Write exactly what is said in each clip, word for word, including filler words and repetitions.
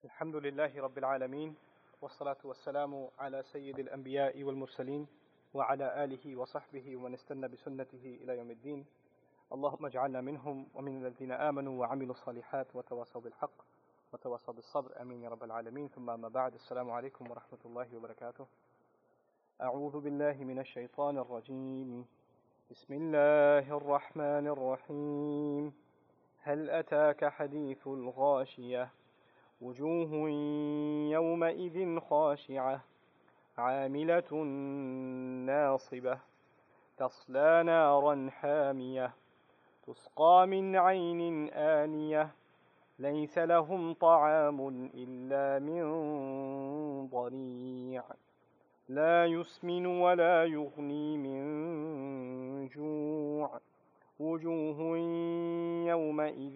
الحمد لله رب العالمين والصلاة والسلام على سيد الأنبياء والمرسلين وعلى آله وصحبه ومن استنى بسنته إلى يوم الدين. اللهم اجعلنا منهم ومن الذين آمنوا وعملوا الصالحات وتواصوا بالحق وتواصوا بالصبر آمين يا رب العالمين. ثم ما بعد، السلام عليكم ورحمة الله وبركاته. أعوذ بالله من الشيطان الرجيم. بسم الله الرحمن الرحيم. هل أتاك حديث الغاشية وجوه يومئذ خاشعة عاملة ناصبة تصلى نارا حامية تسقى من عين آنية ليس لهم طعام إلا من ضريع لا يسمن ولا يغني من جوع وجوه يومئذ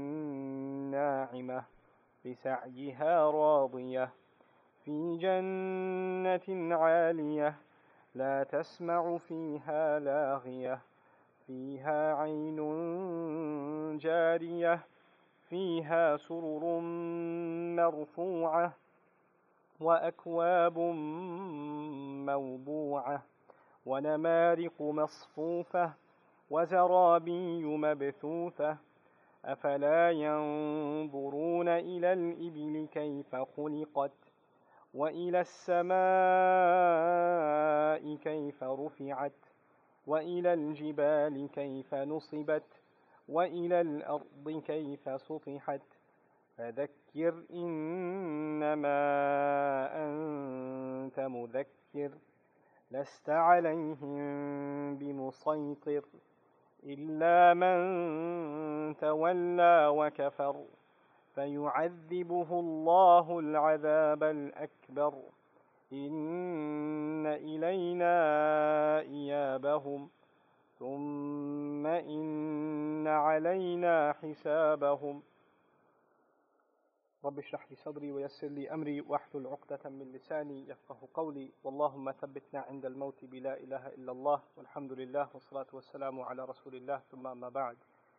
ناعمة لسعيها راضية في جنة عالية لا تسمع فيها لاغية فيها عين جارية فيها سرر مرفوعة وأكواب موضوعة ونمارق مصفوفة وزرابي مبثوثة أفلا ينظرون إلى الإبل كيف خلقت وإلى السماء كيف رفعت وإلى الجبال كيف نصبت وإلى الأرض كيف سطحت فذكر إنما أنت مذكر لست عليهم بمسيطر إلا من تولى وكفر فيعذبه الله العذاب الأكبر إن إلينا إيابهم ثم إن علينا حسابهم. رب اشرح لي صدري ويسر لي أمري واحلل عقدة من لساني يفقه قولي اللهم ثبتنا عند الموت بلا إله إلا الله والحمد لله والصلاة والسلام على رسول الله ثم أما بعد.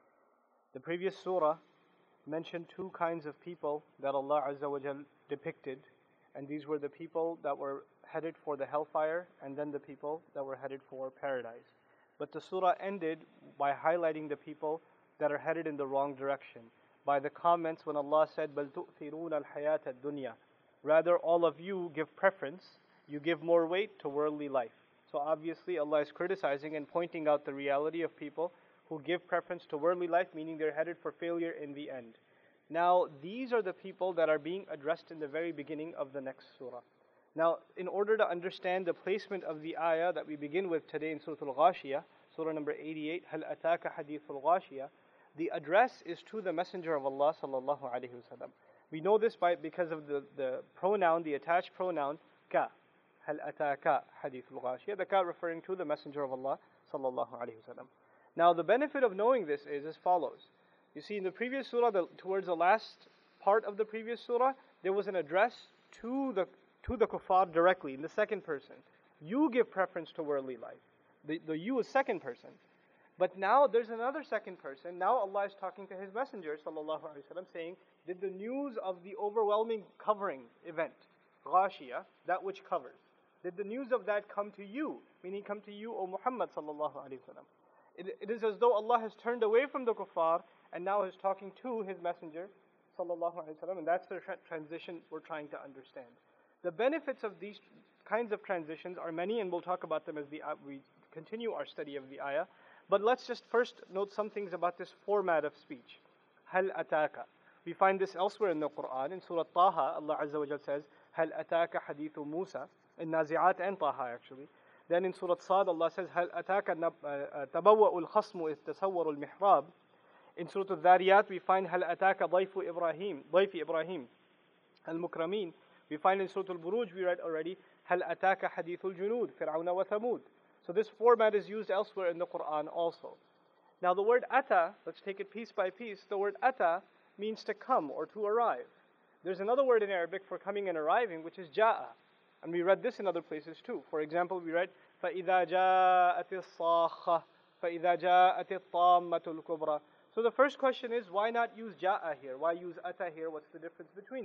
The previous surah mentioned two kinds of people that Allah Azza wa Jal depicted, and these were the people that were headed for the hellfire and then the people that were headed for paradise. But the surah ended by highlighting the people that are headed in the wrong direction by the comments when Allah said, بَلْ تُؤْثِرُونَ الْحَيَاةَ الدُّنْيَا. Rather, all of you give preference, you give more weight to worldly life. So obviously Allah is criticizing and pointing out the reality of people who give preference to worldly life, meaning they're headed for failure in the end. Now, these are the people that are being addressed in the very beginning of the next surah. Now, in order to understand the placement of the ayah that we begin with today in Surah Al-Ghashiyah, surah number eighty-eight, هَلْ أَتَاكَ حَدِيثُ الْغَاشِيَةِ, the address is to the Messenger of Allah sallallahu alaihi wasallam. We know this by because of the, the pronoun, the attached pronoun ka. Hal ataka hadithul ghashiyah. The ka referring to the Messenger of Allah sallallahu alaihi wasallam. Now the benefit of knowing this is as follows. You see, in the previous surah, the, towards the last part of the previous surah, there was an address to the to the kuffar directly in the second person. You give preference to worldly life. The, the you is second person. But now there's another second person. Now Allah is talking to His Messenger sallallahu alaihi wasallam, saying, did the news of the overwhelming covering event, Ghashiyah, that which covers, did the news of that come to you? Meaning come to you, O Muhammad sallallahu alaihi wasallam. It, it is as though Allah has turned away from the kuffar and now is talking to His Messenger sallallahu alaihi wasallam, and that's the tra- transition we're trying to understand. The benefits of these kinds of transitions are many, and we'll talk about them as the, uh, we continue our study of the ayah. But let's just first note some things about this format of speech. Hal ataka. We find this elsewhere in the Quran. In Surah Taha, Allah Azza wa Jal says, Hal ataka hadithu Musa. In Nazi'at and Taha actually. Then in Surah Sad, Allah says, Hal ataka tabawwa'u al-khasmu id tasawwaru al-mihrab. In Surah Al-Dhariyat, we find Hal ataka dayfu Ibrahim, dayfi Ibrahim, al-mukrameen. We find in Surah Al-Buruj, we read already, Hal ataka hadithu al-junud, Fir'auna wa Thamud. So this format is used elsewhere in the Quran also. Now the word ata, let's take it piece by piece. The word ata means to come or to arrive. There's another word in Arabic for coming and arriving, which is ja'a. And we read this in other places too. For example, we read فَإِذَا جَاءَتِ الصَّاخَّةُ فَإِذَا جَاءَتِ الطَّامَّةُ الْكُبْرَى. So the first question is, why not use ja'a here? Why use ata here? What's the difference between them?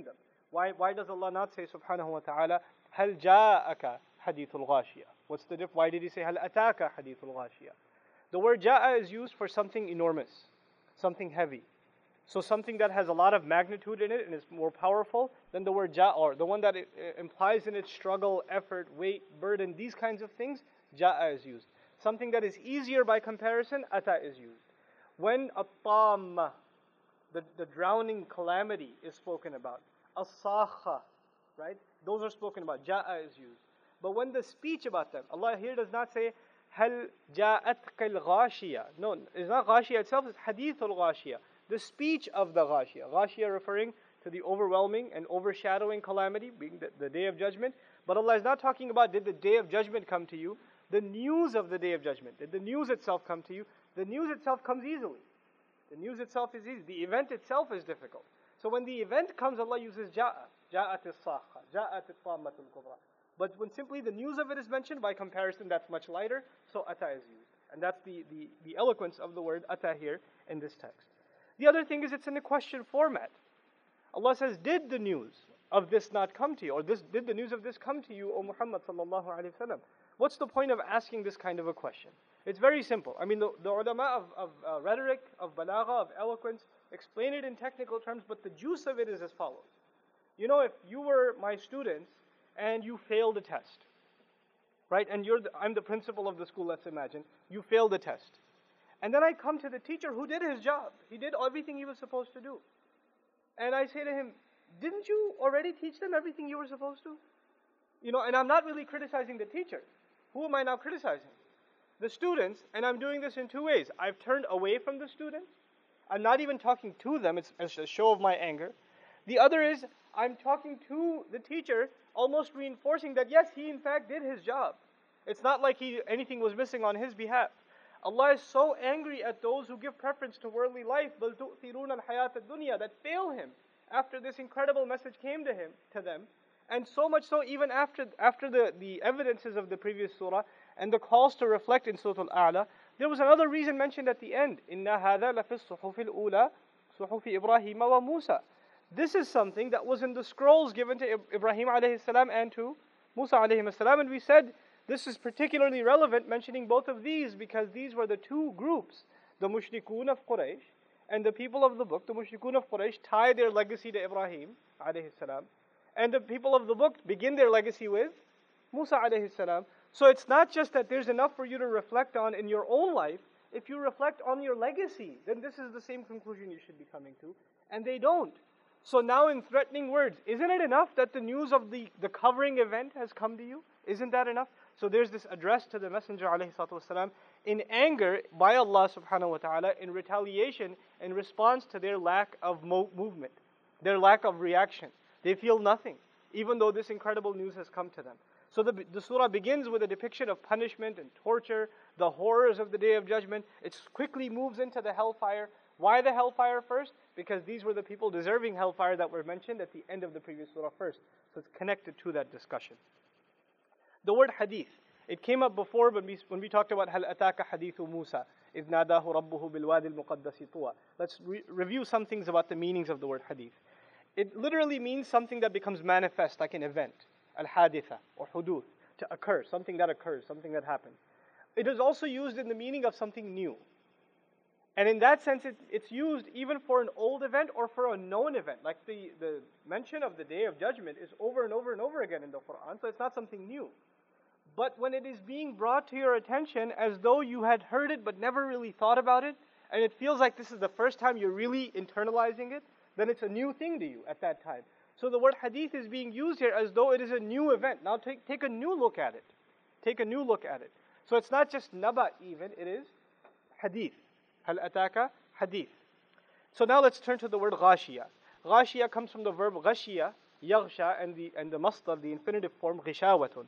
Why, why does Allah not say subhanahu wa ta'ala, هَلْ جَاءَكَ حَدِيثُ الْغَاشِيَةِ? What's the diff? Why did he say هَلْ أَتَاكَ حَدِيثُ الْغَاشِيَةِ? The word ja'a is used for something enormous, something heavy. So something that has a lot of magnitude in it and is more powerful than the word ja'a, or the one that it, it implies in its struggle, effort, weight, burden, these kinds of things, ja'a is used. Something that is easier by comparison, ata is used. When a tamma, the, the drowning calamity is spoken about, as-sakha, right? Those are spoken about, ja'a is used. But when the speech about them, Allah here does not say, هل جاءتك الغاشية. No, it's not غاشية itself, it's حديث الغاشية. The speech of the غاشية. غاشية referring to the overwhelming and overshadowing calamity, being the, the day of judgment. But Allah is not talking about did the day of judgment come to you. The news of the day of judgment. Did the news itself come to you? The news itself comes easily. The news itself is easy. The event itself is difficult. So when the event comes, Allah uses ja'a. جاءت الصاخة. جاءت الطامة الكبرى. But when simply the news of it is mentioned, by comparison, that's much lighter, so ata is used. And that's the, the, the eloquence of the word ata here in this text. The other thing is it's in a question format. Allah says, did the news of this not come to you? Or this, did the news of this come to you, O Muhammad sallallahu alayhi wa sallam? What's the point of asking this kind of a question? It's very simple. I mean, the, the ulama of, of uh, rhetoric, of balagha, of eloquence, explain it in technical terms, but the juice of it is as follows. You know, if you were my students, and you failed a test, right? And you're the, I'm the principal of the school, let's imagine. You failed the test. And then I come to the teacher who did his job. He did everything he was supposed to do. And I say to him, didn't you already teach them everything you were supposed to? You know, and I'm not really criticizing the teacher. Who am I now criticizing? The students, and I'm doing this in two ways. I've turned away from the students. I'm not even talking to them. It's, it's a show of my anger. The other is, I'm talking to the teacher, almost reinforcing that yes, he in fact did his job. It's not like he anything was missing on his behalf. Allah is so angry at those who give preference to worldly life, بَلْ تُؤْثِرُونَ الْحَيَاةَ الدُّنْيَا, that fail him after this incredible message came to him, to them. And so much so, even after after the, the evidences of the previous surah and the calls to reflect in Surah Al-A'la, there was another reason mentioned at the end. إِنَّ هَذَا لَفِي الصُّحُفِ الْأُولَى صُحُفِ إِبْرَاهِيمَ وَمُوسَى. This is something that was in the scrolls given to Ibrahim alayhi salam and to Musa alayhi salam. And we said this is particularly relevant mentioning both of these because these were the two groups. The mushrikun of Quraysh and the people of the book. The mushrikun of Quraysh tie their legacy to Ibrahim alayhi salam. And the people of the book begin their legacy with Musa alayhi salam. So it's not just that there's enough for you to reflect on in your own life. If you reflect on your legacy, then this is the same conclusion you should be coming to. And they don't. So now in threatening words, isn't it enough that the news of the, the covering event has come to you? Isn't that enough? So there's this address to the Messenger ﷺ in anger by Allah subhanahu wa ta'ala, in retaliation, in response to their lack of mo- movement, their lack of reaction. They feel nothing, even though this incredible news has come to them. So the, the surah begins with a depiction of punishment and torture, the horrors of the Day of Judgment. It quickly moves into the hellfire. Why the hellfire first? Because these were the people deserving hellfire that were mentioned at the end of the previous surah first. So it's connected to that discussion. The word hadith, it came up before when we, when we talked about هَلْ أَتَاكَ حَدِيثُ مُوسَى إِذْ نَادَاهُ رَبُّهُ بِالْوَادِ الْمُقَدَّسِ طُوَى. Let's re- review some things about the meanings of the word hadith. It literally means something that becomes manifest, like an event, al-haditha or huduth, to occur, something that occurs, something that happens. It is also used in the meaning of something new. And in that sense, it, it's used even for an old event or for a known event. Like the, the mention of the Day of Judgment is over and over and over again in the Quran, so it's not something new. But when it is being brought to your attention as though you had heard it but never really thought about it, and it feels like this is the first time you're really internalizing it, then it's a new thing to you at that time. So the word hadith is being used here as though it is a new event. Now take, take a new look at it. Take a new look at it. So it's not just naba even, it is hadith. هل أتاك hadith. So now let's turn to the word غاشية. غاشية comes from the verb غشية, يغشى, and the and the masdar, the infinitive form غشاوة.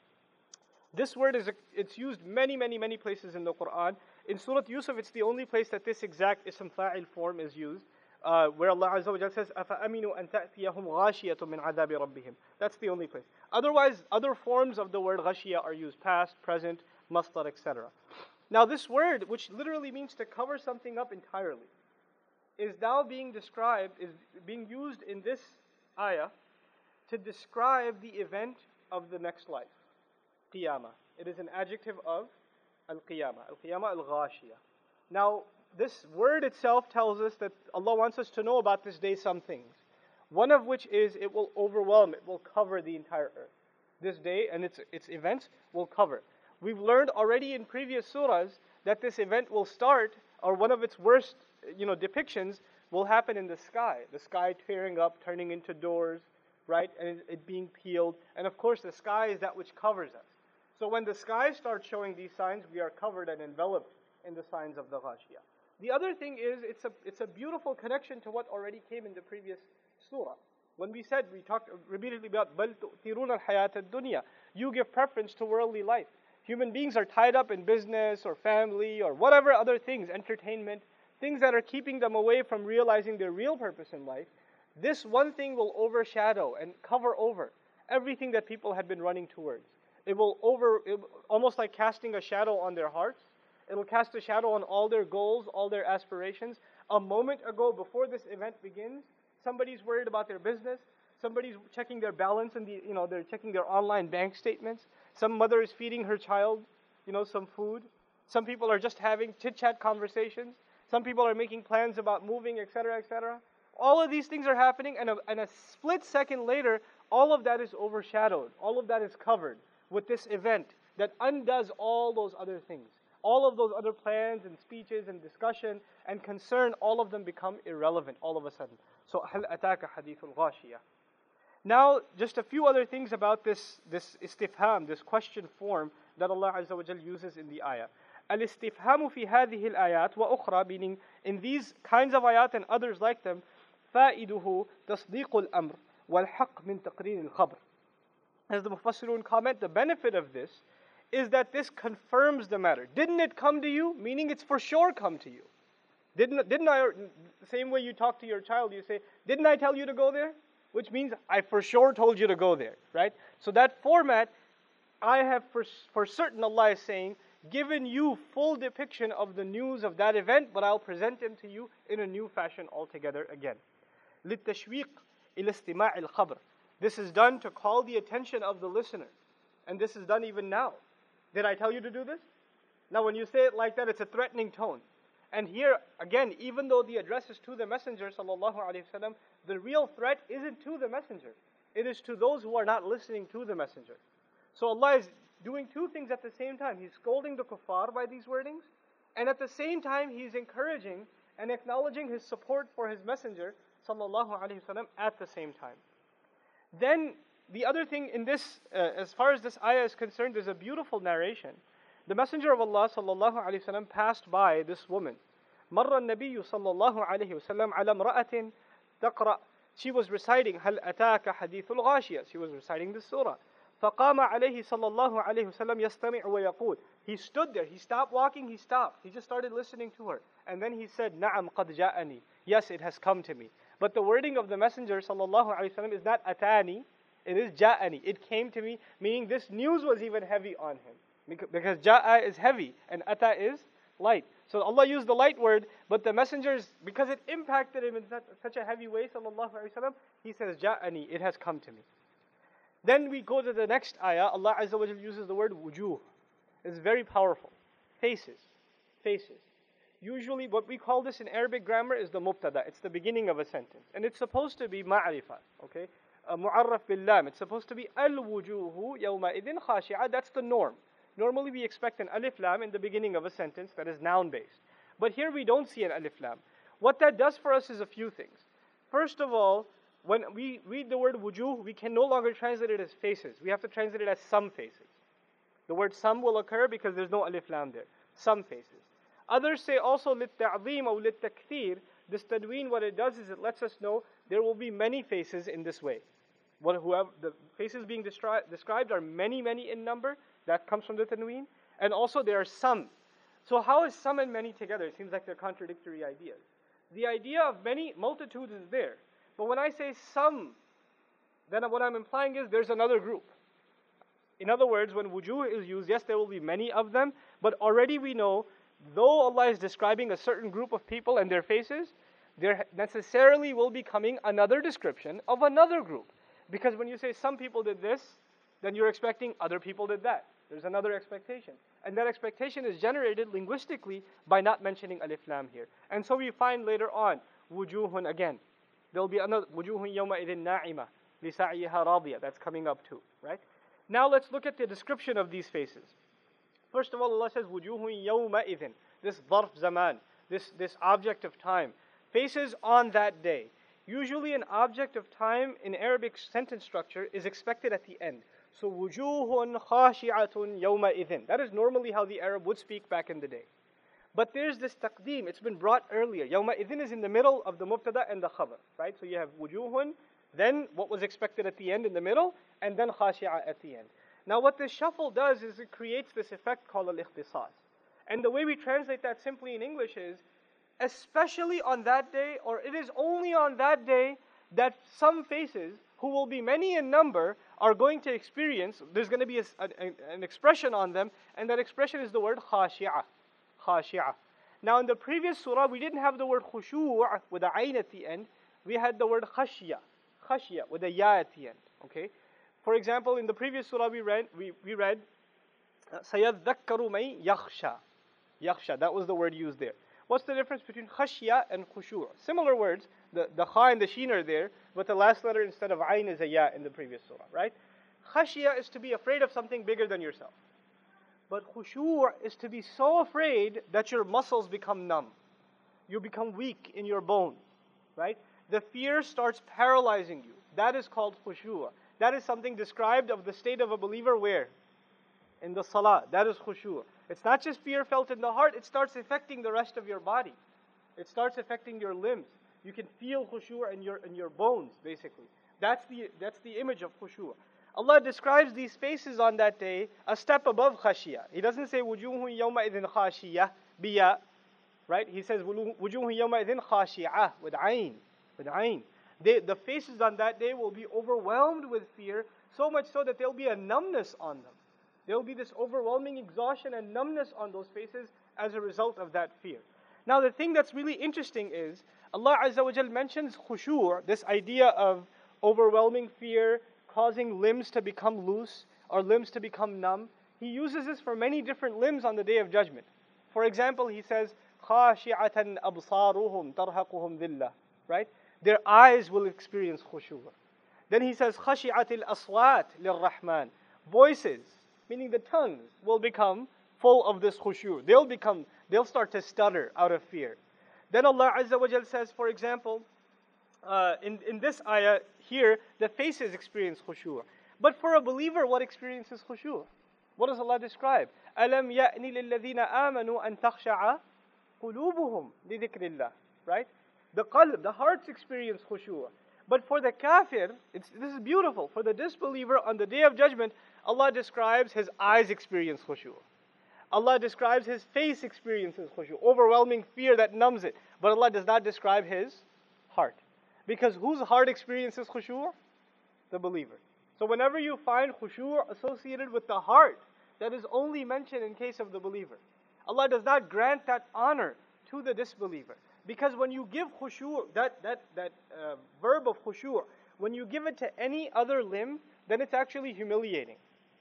This word is a, it's used many, many, many places in the Quran. In Surah Yusuf, it's the only place that this exact ism fa'il form is used, uh, where Allah Azza wa Jalla says, أَفَأَمِنُوا أَن تَأْتِيَهُمْ غَاشِيَةٌ مِنْ عَذَابِ رَبِّهِمْ. That's the only place. Otherwise, other forms of the word غشية are used, past, present, masdar, et cetera. Now this word, which literally means to cover something up entirely, is now being described, is being used in this ayah to describe the event of the next life. Qiyamah. It is an adjective of al-qiyamah. Al-qiyamah al-ghashiyah. Now, this word itself tells us that Allah wants us to know about this day some things. One of which is it will overwhelm, it will cover the entire earth. This day and its its events will cover. We've learned already in previous surahs that this event will start, or one of its worst, you know, depictions will happen in the sky. The sky tearing up, turning into doors, right, and it, it being peeled. And of course, the sky is that which covers us. So when the sky starts showing these signs, we are covered and enveloped in the signs of the Ghashiyah. The other thing is, it's a it's a beautiful connection to what already came in the previous surah. When we said, we talked repeatedly about بَلْ تُؤْثِرُونَ الْحَيَاةَ الدُّنْيَا. You give preference to worldly life. Human beings are tied up in business or family or whatever other things, entertainment, things that are keeping them away from realizing their real purpose in life. This one thing will overshadow and cover over everything that people had been running towards. It will over, it, almost like casting a shadow on their hearts. It will cast a shadow on all their goals, all their aspirations. A moment ago, before this event begins, somebody's worried about their business. Somebody's checking their balance and the, you know, they're checking their online bank statements. Some mother is feeding her child, you know, some food. Some people are just having chit-chat conversations. Some people are making plans about moving, et cetera, et cetera. All of these things are happening, and a, and a split second later, all of that is overshadowed. All of that is covered with this event that undoes all those other things. All of those other plans and speeches and discussion and concern, all of them become irrelevant all of a sudden. So, هَلْ أَتَاكَ حَدِيثُ الْغَاشِيَةِ. Now, just a few other things about this, this istifham, this question form that Allah Azza wa Jal uses in the ayah. Al-istifhamu fi hadhihi al-ayat wa ukhra, meaning in these kinds of ayat and others like them, فَائِدُهُ تَصْدِيقُ الْأَمْرِ وَالْحَقِّ مِنْ تَقْرِينِ الْخَبْرِ. As the Mufassirun comment, the benefit of this is that this confirms the matter. Didn't it come to you? Meaning it's for sure come to you. Didn't, didn't I, the same way you talk to your child, you say, didn't I tell you to go there? Which means I for sure told you to go there, right? So that format, I have for, for certain, Allah is saying, given you full depiction of the news of that event, but I'll present them to you in a new fashion altogether again. لِلتَّشْوِيقِ إِلَى اسْتِمَاعِ الْخَبْرِ. This is done to call the attention of the listener. And this is done even now. Did I tell you to do this? Now when you say it like that, it's a threatening tone. And here, again, even though the address is to the Messenger, sallallahu alaihi wasallam, the real threat isn't to the Messenger. It is to those who are not listening to the Messenger. So Allah is doing two things at the same time. He's scolding the kuffar by these wordings, and at the same time, He's encouraging and acknowledging His support for His Messenger, sallallahu alaihi wasallam, at the same time. Then, the other thing in this, uh, as far as this ayah is concerned, there's a beautiful narration. The Messenger of Allah sallallahu alaihi wasallam passed by this woman. مر النبي صلى الله عليه وسلم على امرأة تقرأ. She was reciting هل أتاك حديث الغاشية. She was reciting this surah. فقام عليه صلى الله عليه وسلم يستمع ويقول. He stood there. He stopped walking. He stopped. He just started listening to her. And then he said, نعم قد جاءني. Yes, it has come to me. But the wording of the Messenger sallallahu alaihi wasallam is not atani. It is ja'ani. It came to me, meaning this news was even heavy on him. Because ja'a is heavy and ata is light. So Allah used the light word, but the messengers, because it impacted him in such, such a heavy way, sallallahu alaihi wasallam, he says, ja'ani, it has come to me. Then we go to the next ayah. Allah Azza wa Jal uses the word wujuh. It's very powerful. Faces. Faces. Usually what we call this in Arabic grammar is the mubtada. It's the beginning of a sentence. And it's supposed to be ma'rifah. Okay? Mu'arraf bil lam. It's supposed to be al-wujuhu yawma idin khashi'a. That's the norm. Normally we expect an alif lam in the beginning of a sentence that is noun based. But here we don't see an alif lam. What that does for us is a few things. First of all, when we read the word wujuh, we can no longer translate it as faces. We have to translate it as some faces. The word some will occur because there's no alif lam there. Some faces. Others say also lit-ta'zeem or lit-takthir. This tadween, what it does is it lets us know there will be many faces in this way. What, whoever, the faces being destri- described are many, many in number. That comes from the tanween. And also there are some. So how is some and many together? It seems like they're contradictory ideas. The idea of many multitudes is there. But when I say some, then what I'm implying is there's another group. In other words, when wujuh is used, yes, there will be many of them. But already we know, though Allah is describing a certain group of people and their faces, there necessarily will be coming another description of another group. Because when you say some people did this, then you're expecting other people did that. There's another expectation. And that expectation is generated linguistically by not mentioning alif lam here. And so we find later on, wujuhun again. There'll be another, wujuhun yawma idhin na'ima, li sa'iha radiyah. That's coming up too, right? Now let's look at the description of these faces. First of all, Allah says, wujuhun yawma idhin. This dharf zaman, this, this object of time. Faces on that day. Usually an object of time in Arabic sentence structure is expected at the end. So, wujuhun khashi'atun yawma idhin. That is normally how the Arab would speak back in the day. But there's this taqdeem, it's been brought earlier. Yawma idhin is in the middle of the mubtada and the khabar, right? So you have wujuhun, then what was expected at the end in the middle, and then khashi'a at the end. Now what this shuffle does is it creates this effect called al-ikhtisas. And the way we translate that simply in English is, especially on that day, or it is only on that day that some faces, who will be many in number, are going to experience, there's going to be a, a, an expression on them, and that expression is the word khashi'ah. Khashi'ah. Now in the previous surah, we didn't have the word khushu' with a ayn at the end. We had the word khashya. Khashya with a ya at the end. Okay? For example, in the previous surah we read, we, we read, سَيَذَّكَّرُ مَن يَخْشَى. Yakhsha, that was the word used there. What's the difference between khashya and khushu'? Similar words, the, the kha and the sheen are there, but the last letter instead of ayn is a ya in the previous surah, right? Khashya is to be afraid of something bigger than yourself. But khushu' is to be so afraid that your muscles become numb. You become weak in your bones, right? The fear starts paralyzing you. That is called khushu'. That is something described of the state of a believer where? In the salah. That is khushu'. It's not just fear felt in the heart, it starts affecting the rest of your body. It starts affecting your limbs. You can feel khushu' in your in your bones, basically. That's the that's the image of khushu'. Allah describes these faces on that day a step above khashiyah. He doesn't say wujuhun yawma idhin khashiyah biya, right? He says wujuhun yawma idhin khashiyah with ayn, with ayn. They, the faces on that day will be overwhelmed with fear, so much so that there'll be a numbness on them. There will be this overwhelming exhaustion and numbness on those faces as a result of that fear. Now the thing that's really interesting is, Allah Azza wa Jal mentions khushu', this idea of overwhelming fear, causing limbs to become loose, or limbs to become numb. He uses this for many different limbs on the Day of Judgment. For example, he says, خَاشِعَةً أَبْصَارُهُمْ تَرْهَقُهُمْ ذِلَّةً, right? Their eyes will experience khushu'. Then he says, خَشِعَةِ الْأَصْوَاتِ لِلرَّحْمَنِ. Voices, meaning the tongues, will become full of this khushu'. They'll become, they'll start to stutter out of fear. Then Allah Azza wa Jal says, for example, uh, in, in this ayah here, the faces experience khushu'. But for a believer, what experiences khushu'? What does Allah describe? أَلَمْ يَأْنِ لِلَّذِينَ آمَنُوا أَن تَخْشَعَ قُلُوبُهُمْ لِذِكْرِ اللَّهِ. Right? The qalb, the hearts experience khushu'. But for the kafir, it's, this is beautiful. For the disbeliever, on the Day of Judgment, Allah describes his eyes experience khushu'. Allah describes his face experiences khushu', overwhelming fear that numbs it. But Allah does not describe his heart. Because whose heart experiences khushu'? The believer. So whenever you find khushu' associated with the heart, that is only mentioned in case of the believer. Allah does not grant that honor to the disbeliever. Because when you give khushu', that, that, that uh, verb of khushu', when you give it to any other limb, then it's actually humiliating.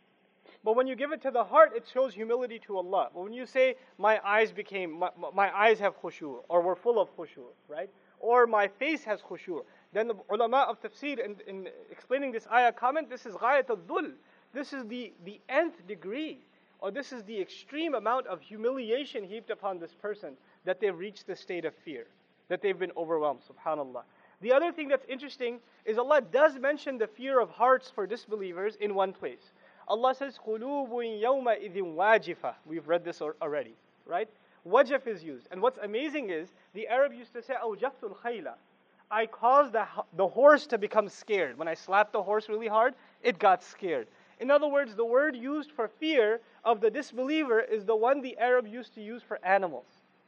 But when you give it to the heart, it shows humility to Allah. But when you say, my eyes became, my, my eyes have khushu', or were full of khushu', right? Or my face has khushu', then the ulama of tafsir, in, in explaining this ayah, comment, this is ghayat al-dhul. This is the, the nth degree, or this is the extreme amount of humiliation heaped upon this person, that they've reached the state of fear, that they've been overwhelmed, subhanallah. The other thing that's interesting is Allah does mention the fear of hearts for disbelievers in one place. Allah says, قُلُوبٌ يَوْمَئِذٍ وَاجِفَةٌ. We've read this already, right? Wajaf is used. And what's amazing is, the Arab used to say, أَوْجَفْتُ الْخَيْلَ. I caused the, the horse to become scared. When I slapped the horse really hard, it got scared. In other words, the word used for fear of the disbeliever is the one the Arab used to use for animals.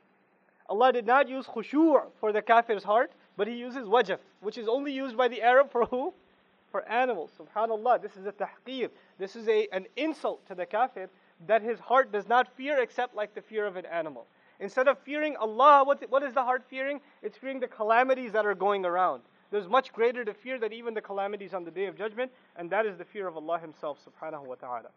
Allah did not use khushu' for the kafir's heart, but He uses wajaf, which is only used by the Arab for who? For animals. Subhanallah, this is a tahqir. This is a, an insult to the kafir, that his heart does not fear except like the fear of an animal. Instead of fearing Allah, what, what is the heart fearing? It's fearing the calamities that are going around. There's much greater to fear than even the calamities on the Day of Judgment, and that is the fear of Allah Himself subhanahu wa ta'ala.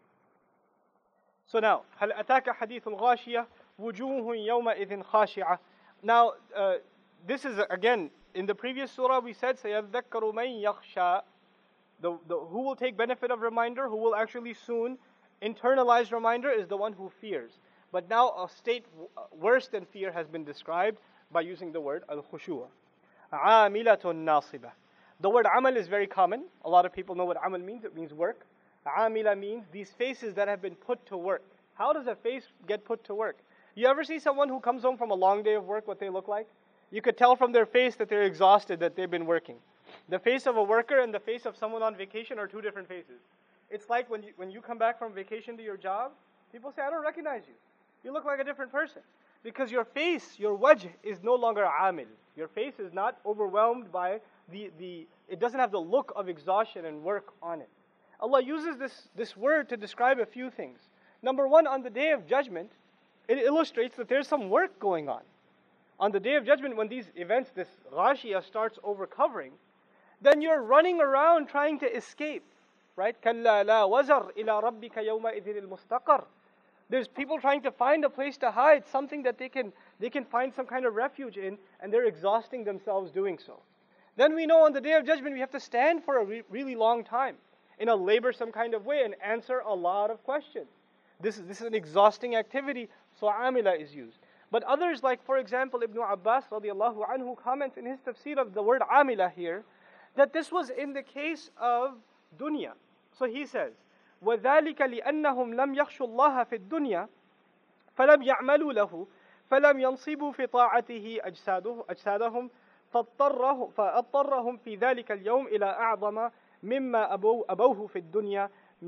So now, هل أتاك حديث الغاشية وجوه يومئذ خاشعة. Now, uh, this is again, in the previous surah we said, سيذكر من يخشى. The, the, who will take benefit of reminder, who will actually soon internalize reminder, is the one who fears. But now a state worse than fear has been described by using the word al-khushu'a. عَامِلَةٌ نَاصِبَةٌ. The word amal is very common. A lot of people know what amal means. It means work. Amila means these faces that have been put to work. How does a face get put to work? You ever see someone who comes home from a long day of work, what they look like? You could tell from their face that they're exhausted, that they've been working. The face of a worker and the face of someone on vacation are two different faces. It's like when you, when you come back from vacation to your job, people say, I don't recognize you. You look like a different person. Because your face, your wajh, is no longer amil. Your face is not overwhelmed by the, the, it doesn't have the look of exhaustion and work on it. Allah uses this, this word to describe a few things. Number one, on the Day of Judgment, it illustrates that there's some work going on. On the Day of Judgment, when these events, this ghashiyah starts overcovering, then you're running around trying to escape, right? كَلَّا لَا وَزَرْ إِلَىٰ رَبِّكَ يَوْمَئِذٍ الْمُسْتَقَرُ. There's people trying to find a place to hide, something that they can, they can find some kind of refuge in, and they're exhausting themselves doing so. Then we know on the Day of Judgment we have to stand for a re- really long time in a laborsome kind of way and answer a lot of questions. This is, this is an exhausting activity, so amila is used. But others, like for example Ibn Abbas radiallahu anhu, comments in his tafsir of the word amila here, that this was in the case of dunya. So he says, وَذَلِكَ لِأَنَّهُمْ لَمْ يَخْشُوا اللَّهَ فِي الدُّنْيَا فَلَمْ يَعْمَلُوا لَهُ فَلَمْ يَنْصِبُوا فِي طَاعَتِهِ أَجْسَادَهُم فَأَضْطَرَّهُم فِي ذَلِكَ الْيَوْمِ إِلَى أَعْظَمَ مِمَّا أَبَوْهُ فِي الدُّنْيا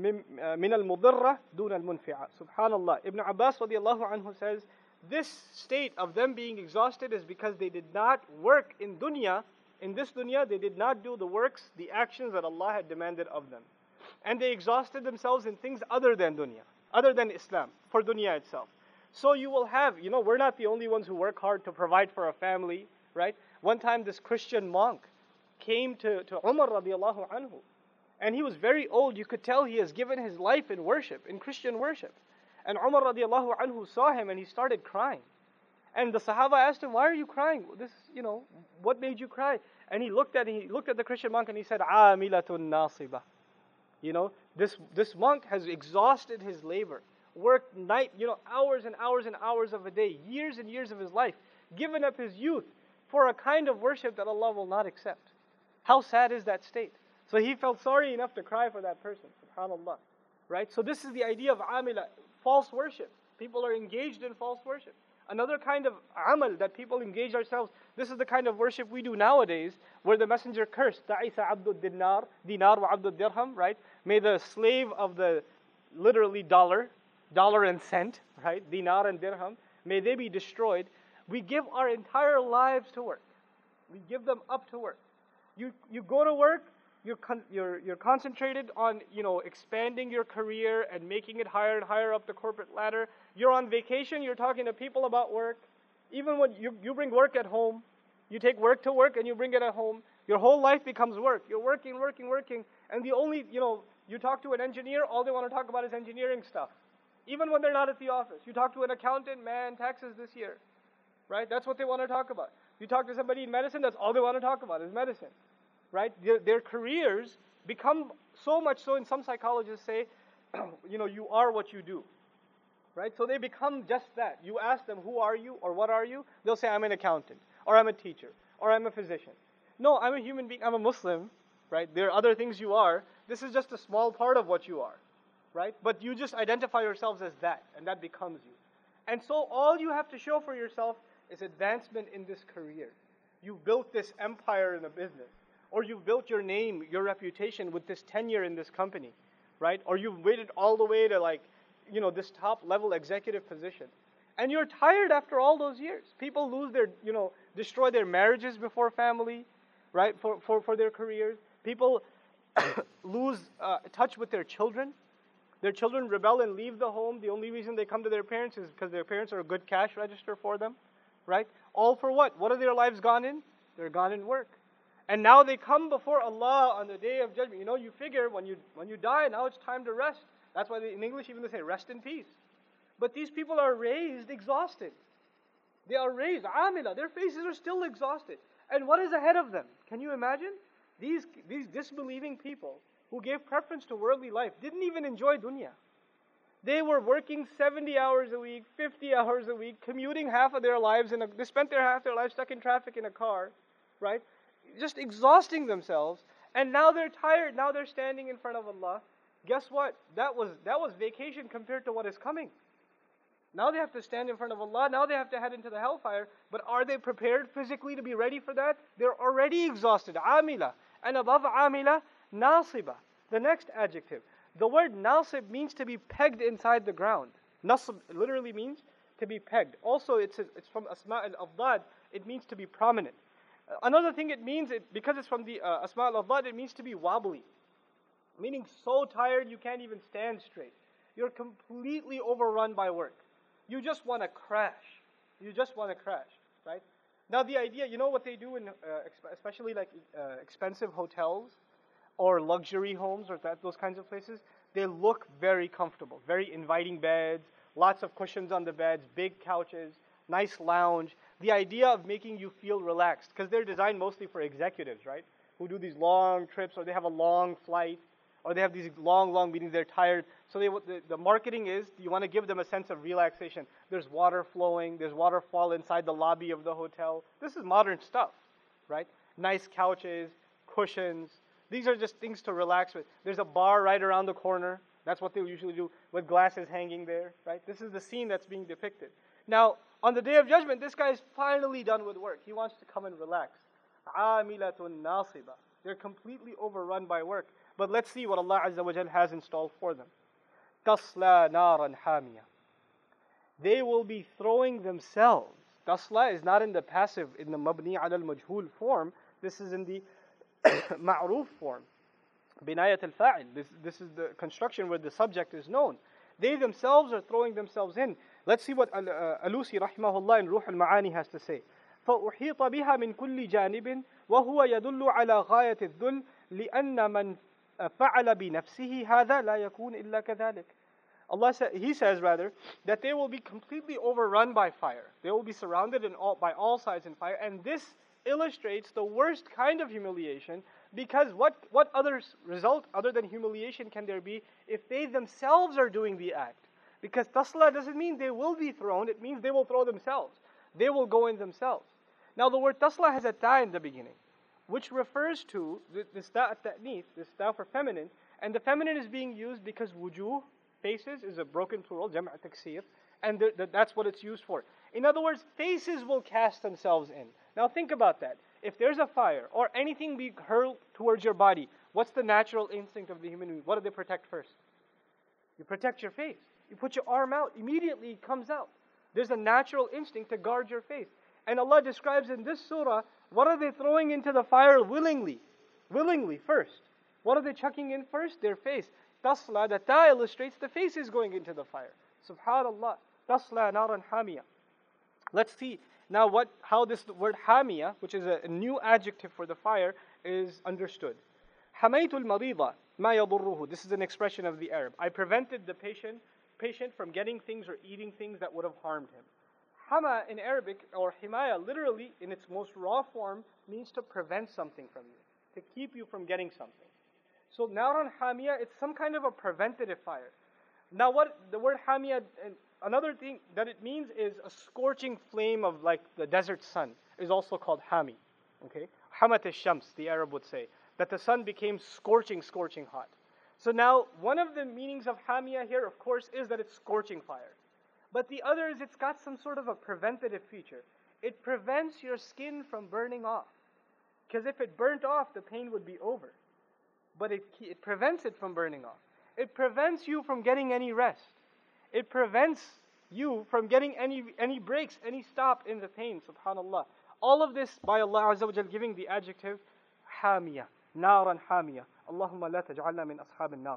مِنَ الْمُضِرَّةِ دُونَ الْمُنْفِعَةِ. Subhanallah. Ibn Abbas radiallahu anhu says, this state of them being exhausted is because they did not work in dunya. In this dunya, they did not do the works, the actions that Allah had demanded of them. And they exhausted themselves in things other than dunya, other than Islam, for dunya itself. So you will have, you know, we're not the only ones who work hard to provide for a family, right? One time this Christian monk came to, to Umar radiallahu anhu, and he was very old. You could tell he has given his life in worship, in Christian worship. And Umar radiallahu anhu saw him and he started crying. And the Sahaba asked him, why are you crying? This, you know, what made you cry? And he looked at he looked at the Christian monk and he said, "Amilatun nasiba." You know, this this monk has exhausted his labor, worked night, you know, hours and hours and hours of a day, years and years of his life, given up his youth for a kind of worship that Allah will not accept. How sad is that state? So he felt sorry enough to cry for that person. Subhanallah. Right? So this is the idea of amila, false worship. People are engaged in false worship. Another kind of amal that people engage ourselves, this is the kind of worship we do nowadays, where the messenger cursed, Ta'isa abdul dinar, dinar wa abdul dirham, right? May the slave of the literally dollar, dollar and cent, right? Dinar and dirham, may they be destroyed. We give our entire lives to work. We give them up to work. You you go to work, you're con- you're you're concentrated on, you know, expanding your career and making it higher and higher up the corporate ladder. You're on vacation, you're talking to people about work. Even when you, you bring work at home, you take work to work and you bring it at home. Your whole life becomes work. You're working, working, working. And the only, you know, you talk to an engineer, all they want to talk about is engineering stuff. Even when they're not at the office. You talk to an accountant, man, taxes this year. Right? That's what they want to talk about. You talk to somebody in medicine, that's all they want to talk about is medicine. Right? Their, their careers become so much so, and some psychologists say, you know, you are what you do. Right? So they become just that. You ask them, who are you or what are you? They'll say, I'm an accountant, or I'm a teacher, or I'm a physician. No, I'm a human being, I'm a Muslim. Right? There are other things you are. This is just a small part of what you are. Right? But you just identify yourselves as that, and that becomes you. And so all you have to show for yourself is advancement in this career. You've built this empire in a business. Or you've built your name, your reputation with this tenure in this company. Right? Or you've waited all the way to like, you know, this top level executive position. And you're tired after all those years. People lose their, you know, destroy their marriages before family, right, for, for, for their careers. People lose uh, touch with their children. Their children rebel and leave the home. The only reason they come to their parents is because their parents are a good cash register for them, right? All for what? What are their lives gone in? They're gone in work. And now they come before Allah on the day of judgment. You know, you figure when you when you die, now it's time to rest. That's why they, in English even they say rest in peace. But these people are raised exhausted. They are raised, amila, their faces are still exhausted. And what is ahead of them? Can you imagine? These, these disbelieving people who gave preference to worldly life didn't even enjoy dunya. They were working seventy hours a week, fifty hours a week, commuting half of their lives, in a, they spent their half their lives stuck in traffic in a car, right? Just exhausting themselves. And now they're tired, now they're standing in front of Allah. Guess what? That was, that was vacation compared to what is coming. Now they have to stand in front of Allah. Now they have to head into the hellfire. But are they prepared physically to be ready for that? They're already exhausted. Amila. And above amila, nasiba. The next adjective. The word nasib means to be pegged inside the ground. Nasib literally means to be pegged. Also, it's, it's from asma al-afdad. It means to be prominent. Uh, another thing it means, it, because it's from the uh, asma al-afdad, it means to be wobbly. Meaning so tired you can't even stand straight. You're completely overrun by work. You just want to crash. You just want to crash, right? Now the idea, you know what they do in, uh, especially like uh, expensive hotels or luxury homes or that, those kinds of places? They look very comfortable, very inviting beds, lots of cushions on the beds, big couches, nice lounge. The idea of making you feel relaxed, because they're designed mostly for executives, right? Who do these long trips or they have a long flight. Or they have these long, long meetings, they're tired. So they, the, the marketing is, you want to give them a sense of relaxation. There's water flowing, there's waterfall inside the lobby of the hotel. This is modern stuff, right? Nice couches, cushions. These are just things to relax with. There's a bar right around the corner. That's what they usually do, with glasses hanging there, right? This is the scene that's being depicted. Now, on the Day of Judgment, this guy is finally done with work. He wants to come and relax. Amilatun nasiba. They're completely overrun by work. But let's see what Allah Azza wa Jal has installed for them. Tasla naran hamiyah. They will be throwing themselves. Tasla is not in the passive, in the mabni ala al-majhul form. This is in the ma'ruf form. Binayat al-fa'il. This, this is the construction where the subject is known. They themselves are throwing themselves in. Let's see what Alusi rahimahullah in Ruh al-Ma'ani has to say. فَأُحِيطَ بِهَا مِنْ كُلِّ جَانِبٍ وَهُوَ يَدُلُّ عَلَى غَايَةِ الذُّلِّ لِأَنَّ مَنْ فَعَلَ بِنَفْسِهِ هَذَا لَا يَكُونُ إِلَّا كَذَلِكَ. Allah sa- He says rather that they will be completely overrun by fire. They will be surrounded in all, by all sides in fire, and this illustrates the worst kind of humiliation, because what, what other result other than humiliation can there be if they themselves are doing the act? Because tasla doesn't mean they will be thrown, it means they will throw themselves. They will go in themselves. Now the word tasla has a ta in the beginning, which refers to this ta at-ta'nith, this ta for feminine, and the feminine is being used because wujuh, faces, is a broken plural, jam' taksir, and th- th- that's what it's used for. In other words, faces will cast themselves in. Now think about that. If there's a fire or anything be hurled towards your body, what's the natural instinct of the human being? What do they protect first? You protect your face. You put your arm out, immediately it comes out. There's a natural instinct to guard your face. And Allah describes in this surah, what are they throwing into the fire willingly? Willingly first. What are they chucking in first? Their face. Tasla, the ta illustrates the face is going into the fire. Subhanallah. Tasla naran hamiyah. Let's see now what how this word hamiyah, which is a, a new adjective for the fire, is understood. Hamaytul marida ma yadurruhu. This is an expression of the Arab. I prevented the patient patient from getting things or eating things that would have harmed him. Hama in Arabic, or himaya, literally in its most raw form, means to prevent something from you, to keep you from getting something. So naran hamiyah, it's some kind of a preventative fire. Now what the word hamiyah, another thing that it means is a scorching flame of like the desert sun, is also called hami. Okay? Hamat al-shams, the Arab would say, that the sun became scorching, scorching hot. So now, one of the meanings of hamiyah here, of course, is that it's scorching fire. But the other is it's got some sort of a preventative feature. It prevents your skin from burning off. Because if it burnt off, the pain would be over. But it, it prevents it from burning off. It prevents you from getting any rest. It prevents you from getting any any breaks, any stop in the pain, subhanallah. All of this by Allah Azza wa Jal giving the adjective hamiyah, naran hamiyah. Allahumma la taj'alna min ashab al-nar.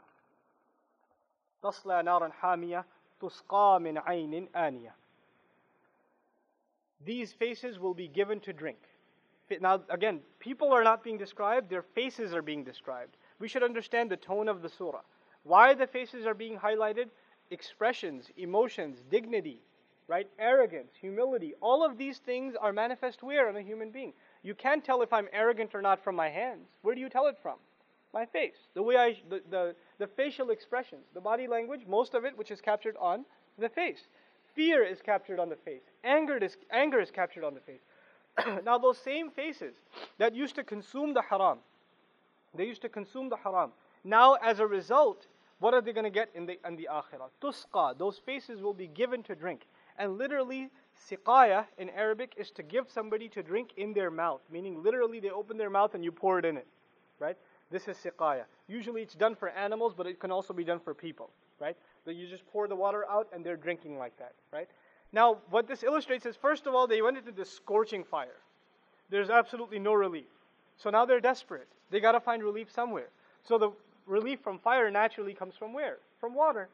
Tasla naran hamiyah, tusqa min aynin aniyah. These faces will be given to drink. Now, again, people are not being described, their faces are being described. We should understand the tone of the surah. Why the faces are being highlighted? Expressions, emotions, dignity, right? Arrogance, humility. All of these things are manifest where in a human being? You can't tell if I'm arrogant or not from my hands. Where do you tell it from? My face. The way I, the, the, the facial expressions, the body language, most of it which is captured on the face. Fear is captured on the face. Anger is, anger is captured on the face. Now those same faces that used to consume the haram, they used to consume the haram. Now as a result, what are they going to get in the, in the akhirah? Tusqa, those faces will be given to drink. And literally, siqaya in Arabic is to give somebody to drink in their mouth. Meaning literally they open their mouth and you pour it in it. Right? This is siqaya. Usually it's done for animals, but it can also be done for people. Right? That you just pour the water out and they're drinking like that. Right? Now, what this illustrates is, first of all, they went into this scorching fire. There's absolutely no relief. So now they're desperate. They got to find relief somewhere. So the relief from fire naturally comes from where? From water.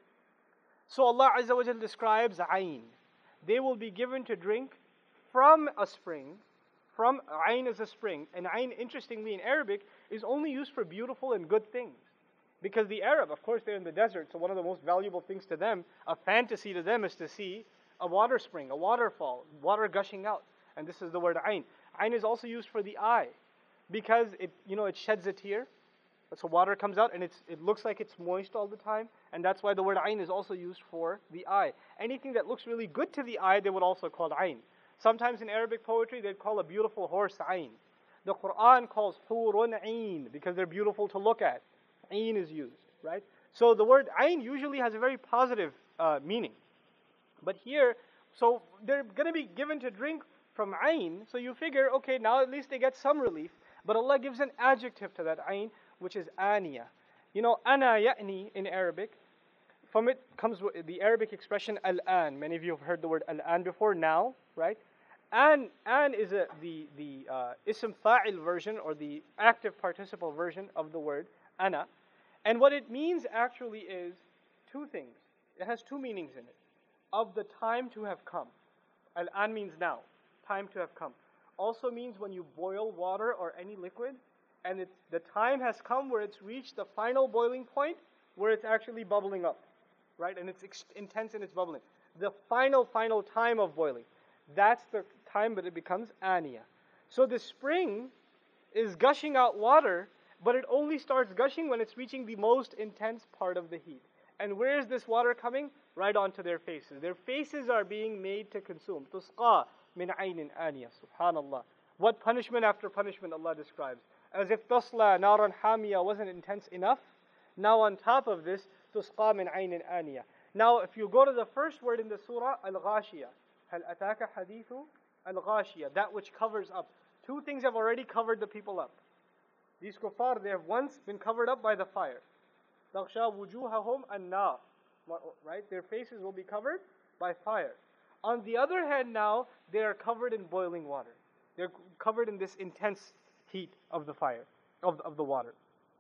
So Allah Azza wa Jal describes ayn. They will be given to drink from a spring. From ayn is a spring. And ayn, interestingly, in Arabic, is only used for beautiful and good things. Because the Arab, of course, they're in the desert, so one of the most valuable things to them, a fantasy to them, is to see a water spring, a waterfall, water gushing out. And this is the word ayn. Ayn is also used for the eye, because it, you know, it sheds a tear. So water comes out and it's, it looks like it's moist all the time. And that's why the word ayn is also used for the eye. Anything that looks really good to the eye, they would also call ayn. Sometimes in Arabic poetry, they'd call a beautiful horse ayn. The Quran calls hurun ayn because they're beautiful to look at. Ayn is used, right? So the word ayn usually has a very positive uh, meaning. But here, so they're going to be given to drink from ayn. So you figure, okay, now at least they get some relief. But Allah gives an adjective to that ayn, which is aniya. You know, ana ya'ni in Arabic, from it comes the Arabic expression al-an. Many of you have heard the word al-an before, now, right? An, an is a, the, the uh, ism fa'il version, or the active participle version of the word ana. And what it means actually is two things. It has two meanings in it. Of the time to have come. Al-an means now, time to have come. Also means when you boil water or any liquid, and it's, the time has come where it's reached the final boiling point, where it's actually bubbling up, right? And it's ex- intense in its bubbling. The final, final time of boiling. That's the time that it becomes aniya. So the spring is gushing out water, but it only starts gushing when it's reaching the most intense part of the heat. And where is this water coming? Right onto their faces. Their faces are being made to consume. Tusqa min aynin aniya. Subhanallah. What punishment after punishment Allah describes. As if tasla naran hamiya wasn't intense enough. Now on top of this, tusqa min aynin aniya. Now if you go to the first word in the surah, al-ghashiyah. Hal ataka hadithu al-ghashiyah. That which covers up. Two things have already covered the people up. These kuffar, they have once been covered up by the fire. Taghsha wujuhahum an-nar. Right? Their faces will be covered by fire. On the other hand now, they are covered in boiling water. They're covered in this intense heat of the fire, of, of the water.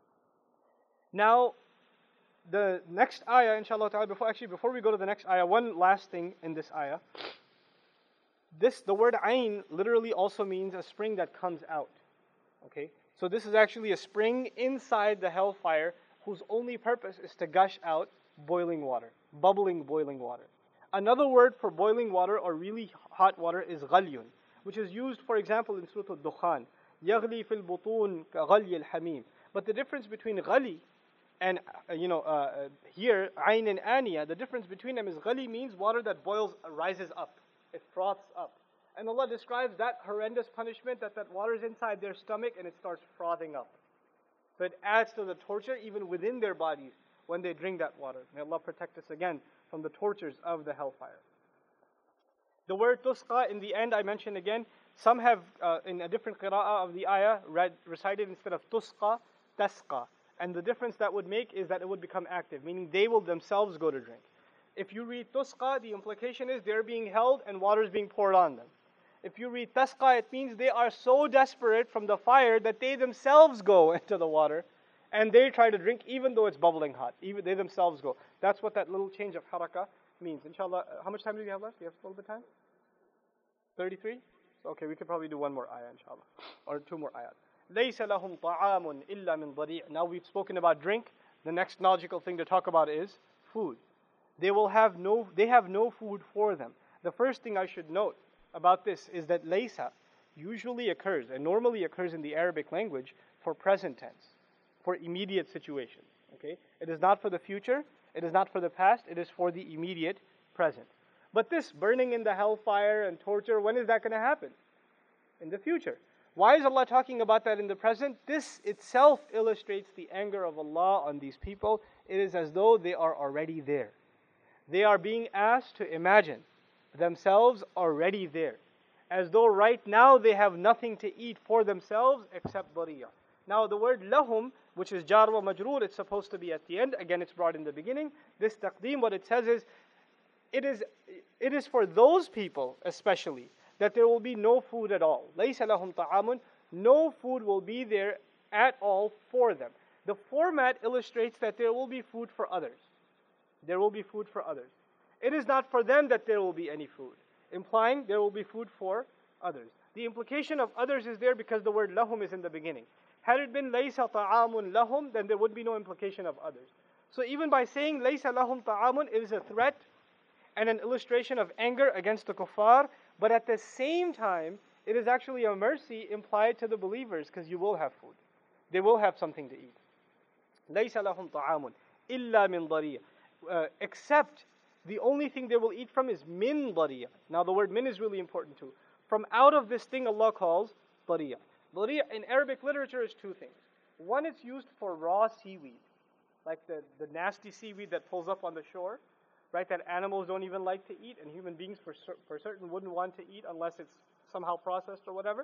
Now, the next ayah, inshallah ta'ala, before, actually before we go to the next ayah, one last thing in this ayah. This, the word ayn, literally also means a spring that comes out. Okay? So this is actually a spring inside the hellfire whose only purpose is to gush out boiling water, bubbling boiling water. Another word for boiling water or really hot water is ghalyun, which is used, for example, in Surah Al-Dukhan. يَغْلِي فِي الْبُطُونِ كَغَلْيِ الْحَمِيمِ. But the difference between ghali and, uh, you know, uh, here, ayn and aniya, the difference between them is ghali means water that boils, uh, rises up. It froths up. And Allah describes that horrendous punishment, that that water is inside their stomach and it starts frothing up. So it adds to the torture even within their bodies when they drink that water. May Allah protect us again from the tortures of the hellfire. The word tusqa, in the end, I mentioned again, some have, uh, in a different qira'ah of the ayah, read, recited instead of tusqa, tasqa. And the difference that would make is that it would become active, meaning they will themselves go to drink. If you read tusqa, the implication is they're being held and water is being poured on them. If you read tasqa, it means they are so desperate from the fire that they themselves go into the water and they try to drink even though it's bubbling hot. Even they themselves go. That's what that little change of harakah means. Inshallah, how much time do you have left? Do you have a little bit of time? thirty-three? So, okay, we could probably do one more ayah, inshallah. Or two more ayat. لَيْسَ لَهُمْ طَعَامٌ إِلَّا مِنْ ضَرِيعٍ. Now we've spoken about drink. The next logical thing to talk about is food. They will have no, they have no food for them. The first thing I should note about this is that laysa usually occurs and normally occurs in the Arabic language for present tense, for immediate situations. Okay? It is not for the future, it is not for the past, it is for the immediate present. But this burning in the hellfire and torture, when is that going to happen? In the future. Why is Allah talking about that in the present? This itself illustrates the anger of Allah on these people. It is as though they are already there. They are being asked to imagine themselves already there. As though right now they have nothing to eat for themselves except dariya. Now the word lahum, which is jar wa majroor, it's supposed to be at the end. Again, it's brought in the beginning. This taqdeem, what it says is, it is, it is for those people especially that there will be no food at all. لَيْسَ لَهُمْ طَعَامٌ. No food will be there at all for them. The format illustrates that there will be food for others. There will be food for others. It is not for them that there will be any food, implying there will be food for others. The implication of others is there because the word lahum is in the beginning. Had it been لَيْسَ طَعَامٌ lahum, then there would be no implication of others. So even by saying لَيْسَ لَهُمْ طَعَامٌ, it is a threat and an illustration of anger against the kuffar, but at the same time, it is actually a mercy implied to the believers because you will have food. They will have something to eat. لَيْسَ لَهُمْ طَعَامٌ إِلَّا مِنْ ضَرِيعٍ. Uh, except the only thing they will eat from is min dariya. Now the word min is really important too. From out of this thing Allah calls dariya. Dariya in Arabic literature is two things. One, it's used for raw seaweed, like the, the nasty seaweed that pulls up on the shore, right? That animals don't even like to eat, and human beings for cer- for certain wouldn't want to eat unless it's somehow processed or whatever.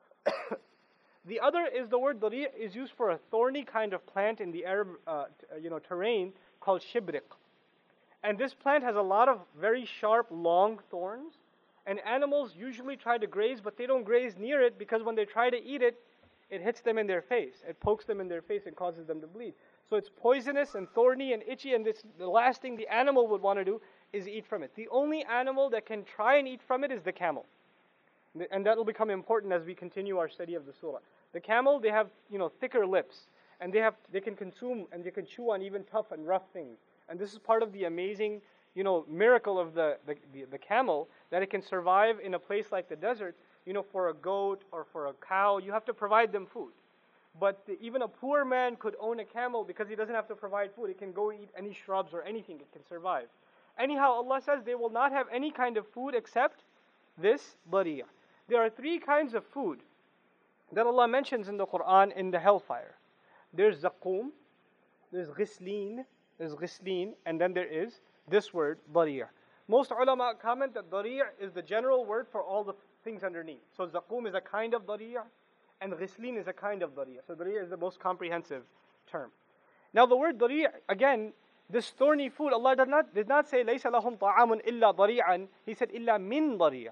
The other is the word dariya is used for a thorny kind of plant in the Arab uh, t- you know terrain called shibriq. And this plant has a lot of very sharp, long thorns. And animals usually try to graze, but they don't graze near it because when they try to eat it, it hits them in their face. It pokes them in their face and causes them to bleed. So it's poisonous and thorny and itchy, and this, the last thing the animal would want to do is eat from it. The only animal that can try and eat from it is the camel. And that will become important as we continue our study of the surah. The camel, they have, you know, thicker lips, and they have they can consume and they can chew on even tough and rough things. And this is part of the amazing, you know, miracle of the, the, the, the camel, that it can survive in a place like the desert. You know, for a goat or for a cow, you have to provide them food. But the, even a poor man could own a camel because he doesn't have to provide food. It can go eat any shrubs or anything. It can survive. Anyhow, Allah says they will not have any kind of food except this dariya. There are three kinds of food that Allah mentions in the Quran in the hellfire. There's zaqum, there's ghislin, there's ghislin, and then there is this word, dariya. Most ulama comment that dariya is the general word for all the things underneath. So zaqum is a kind of dariya, and ghislin is a kind of dariya. So dariya is the most comprehensive term. Now the word dariya, again, this thorny food, Allah did not, did not say, لَيْسَ لَهُمْ طَعَامٌ إِلَّا ضَرِيعًا. He said, إِلَّا مِنْ ضَرِيعًا.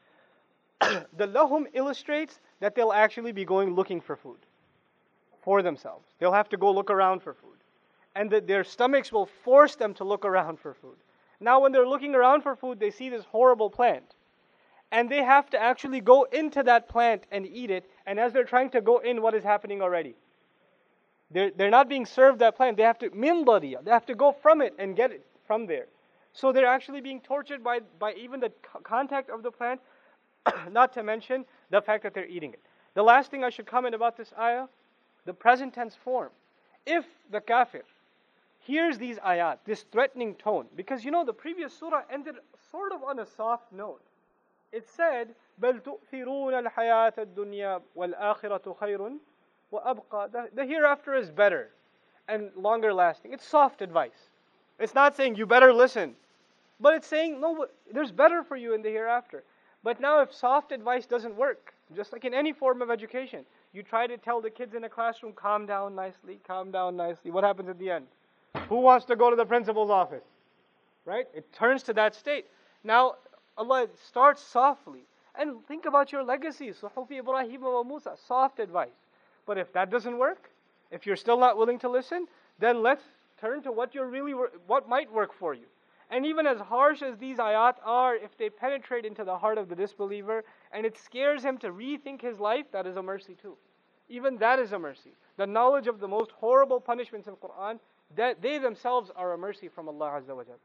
The lahum illustrates that they'll actually be going looking for food for themselves. They'll have to go look around for food. And that their stomachs will force them to look around for food. Now when they're looking around for food, they see this horrible plant. And they have to actually go into that plant and eat it. And as they're trying to go in, what is happening already? They're, they're not being served that plant. They have to, min dariya, they have to go from it and get it from there. So they're actually being tortured by, by even the contact of the plant, not to mention the fact that they're eating it. The last thing I should comment about this ayah, the present tense form. If the kafir hears these ayat, this threatening tone, because you know the previous surah ended sort of on a soft note. It said, بَلْ تُؤْثِرُونَ الْحَيَاةَ الدُّنْيَا وَالْآخِرَةُ خَيْرٌ وَأَبْقَى. The, the hereafter is better and longer lasting. It's soft advice. It's not saying you better listen, but it's saying, no, there's better for you in the hereafter. But now if soft advice doesn't work, just like in any form of education, you try to tell the kids in a classroom, calm down nicely, calm down nicely. What happens at the end? Who wants to go to the principal's office? Right? It turns to that state. Now, Allah starts softly. And think about your legacy. Suhufi Ibrahim wa Musa. Soft advice. But if that doesn't work, if you're still not willing to listen, then let's turn to what you're really, what might work for you. And even as harsh as these ayat are, if they penetrate into the heart of the disbeliever and it scares him to rethink his life, that is a mercy too. Even that is a mercy. The knowledge of the most horrible punishments in Quran, that they themselves are a mercy from Allah Azza wa Jal.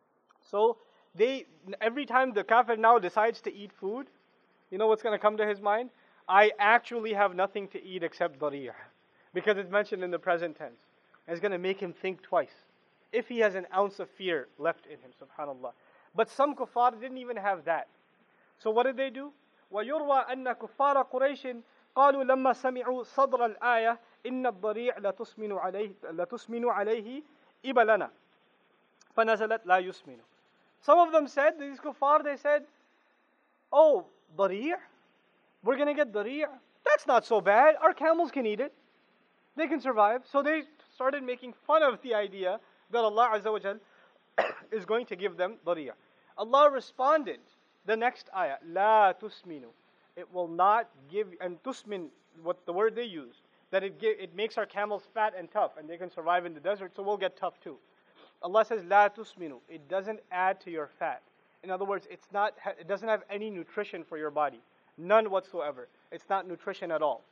So they, every time the kafir now decides to eat food, you know what's going to come to his mind? I actually have nothing to eat except dari', because it's mentioned in the present tense. And it's going to make him think twice, if he has an ounce of fear left in him, subhanallah. But some kuffar didn't even have that. So what did they do? وَيُرْوَى أَنَّ كُفَّارَ قُرَيْشٍ قالوا لما سمعوا صدر الآية إن الضريع لتسمن عليه لتسمن عليه إبلنا فنزلت لا يسمن. Some of them said, these kuffar, they said, oh, dari', we're going to get dari', that's not so bad, our camels can eat it, they can survive. So they started making fun of the idea that Allah Azza wa Jal is going to give them dari'. Allah responded, the next ayah, لا تسمن, it will not give, and tusmin, what the word they used, that it give, it makes our camels fat and tough, and they can survive in the desert, so we'll get tough too. Allah says, لا تسمن, it doesn't add to your fat. In other words, it's not, it doesn't have any nutrition for your body. None whatsoever. It's not nutrition at all.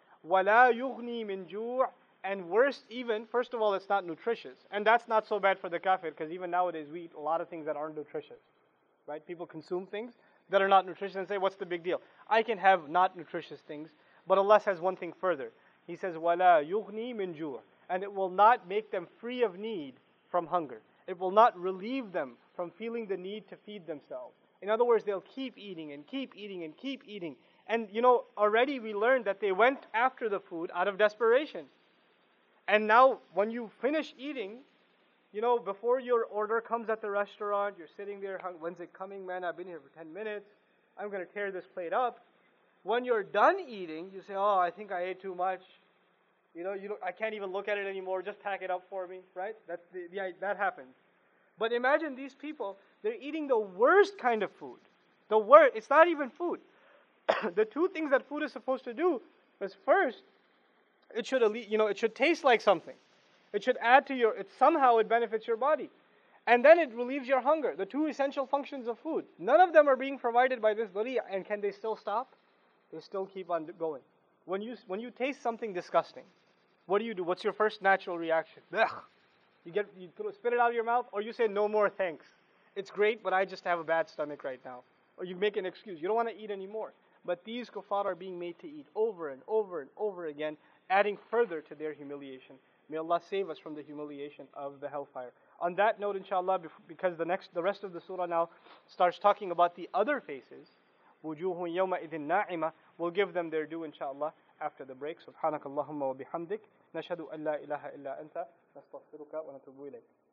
وَلَا يُغْنِي مِنْ جُوعٍ, and worst even, first of all, it's not nutritious. And that's not so bad for the kafir, because even nowadays we eat a lot of things that aren't nutritious. Right? People consume things that are not nutritious and say, what's the big deal? I can have not nutritious things, but Allah says one thing further. He says, وَلَا يُغْنِي مِنْ جُوعٍ, and it will not make them free of need from hunger. It will not relieve them from feeling the need to feed themselves. In other words, they'll keep eating and keep eating and keep eating. And you know, already we learned that they went after the food out of desperation. And now, when you finish eating, you know, before your order comes at the restaurant, you're sitting there, when's it coming, man? I've been here for ten minutes. I'm going to tear this plate up. When you're done eating, you say, oh, I think I ate too much. You know, you don't, I can't even look at it anymore. Just pack it up for me, right? That's the, the that happens. But imagine these people, they're eating the worst kind of food. The worst, it's not even food. The two things that food is supposed to do is, first, it should, you know, it should taste like something. It should add to your, it somehow it benefits your body. And then it relieves your hunger. The two essential functions of food. None of them are being provided by this dari', and can they still stop? They still keep on going. When you, when you taste something disgusting, what do you do? What's your first natural reaction? Ugh. You get, you throw, spit it out of your mouth, or you say, no more thanks. It's great, but I just have a bad stomach right now. Or you make an excuse. You don't want to eat anymore. But these kuffar are being made to eat over and over and over again, adding further to their humiliation. May Allah save us from the humiliation of the hellfire. On that note, inshallah, because the next, the rest of the surah now starts talking about the other faces, وُجُوهٌ يَوْمَئِذٍ نَاعِمَةٌ, we'll give them their due, inshallah, after the break. سبحانك اللهم وبحمدك نشهد أن لا إله إلا أنت نستغفرك ونتوب إليك.